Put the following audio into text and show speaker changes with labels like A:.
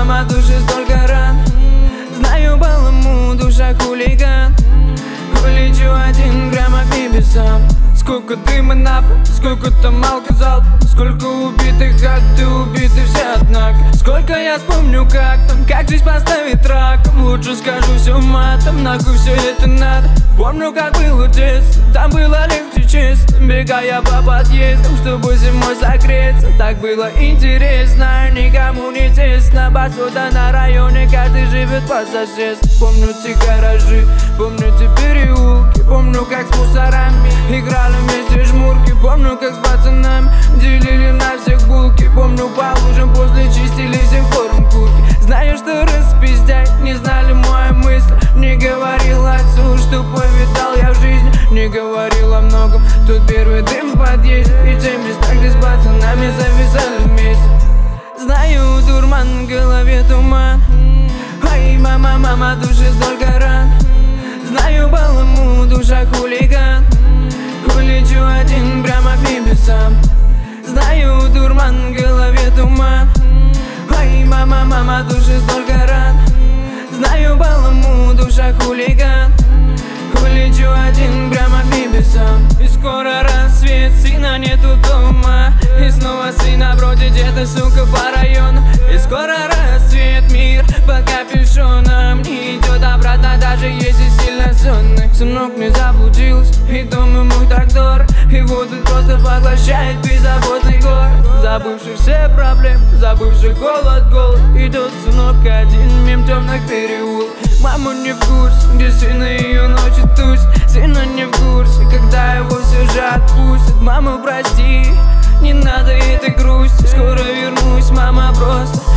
A: мама, души столько ран. Знаю, балому душа хулиган. Улечу 1 грамм от небесам. Сколько дыма на пол, сколько там алкозал, сколько убитых, как ты убиты все однако. Сколько я вспомню, как там, как жизнь поставит раком. Лучше скажу все матом, нахуй все это надо. Помню, как было детство, там было легче честно. Бегая по подъездам, чтобы зимой согреться. Так было интересно, никому не тесно. Посуда на районе, каждый живет по соседству. Помню те гаражи, помню те переулки. Помню, как с мусорами играли вместе жмурки. Помню, как с пацанами делили на всех булки. Помню, по лужам после чистили всем хором курки. Знаю, что распиздяй, не знали мои мысли. Не говорил отцу, что повидал я в жизни. Не говорил о многом, тут первый дым в подъезде. И те места, где с пацанами зависали вместе. Знаю, дурман, в голове туман. Ай, мама, мама, души столько ран. Знаю, балому душа хулиган. Улечу 1 прямо к небесам. Знаю, дурман, в голове туман. Ай, мама, мама, души столько ран. Знаю, балому душа хулиган. Улечу 1 прямо к небесам. И скоро рассвет, сына нету дома. И снова сына бродит где-то, сука, по району. И скоро рассвет, мир под капюшоном. Не идет обратно, даже если сильно сонный. Сынок не заблудился, и дом ему так дорог. И вот он просто поглощает беззаботный город. Забывший все проблемы, забывший голод. Идет сынок один, мимо темных переулков. Мама не в курсе, где сын ее ночью тусит. Сына не в курсе, когда его все же отпустят. Мама, прости, не надо этой грусти. Скоро вернусь, мама, просто